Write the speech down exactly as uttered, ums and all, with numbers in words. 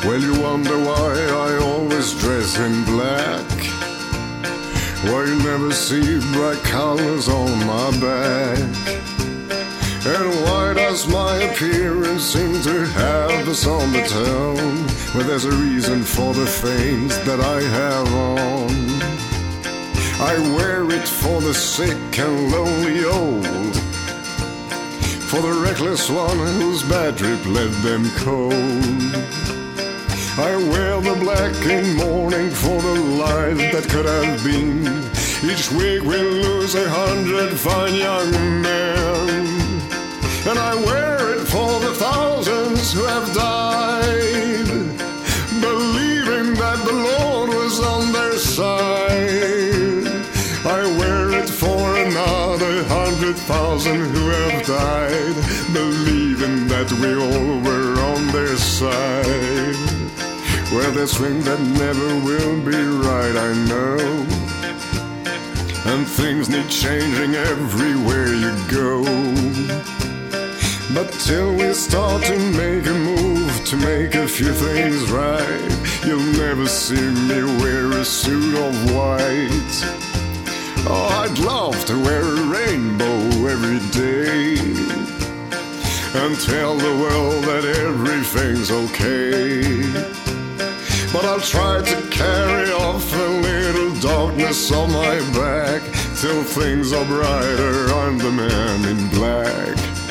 Well, you wonder why I always dress in black, why you never see bright colors on my back, and why does my appearance seem to have the somber tone? Well, there's a reason for the things that I have on. I wear it for the sick and lonely old, for the reckless one whose bad trip left them cold. I wear the black in mourning for the life that could have been. Each week we lose a hundred fine young men, and I wear it for the thousands who have died, believing that the Lord was on their side. I wear it for another hundred thousand who have died, believing that we all were on their side. Well, there's things that never will be right, I know, and things need changing everywhere you go. But till we start to make a move to make a few things right, you'll never see me wear a suit of white. Oh, I'd love to wear a rainbow every day and tell the world that everything's okay. But I'll try to carry off a little darkness on my back till things are brighter. I'm the man in black.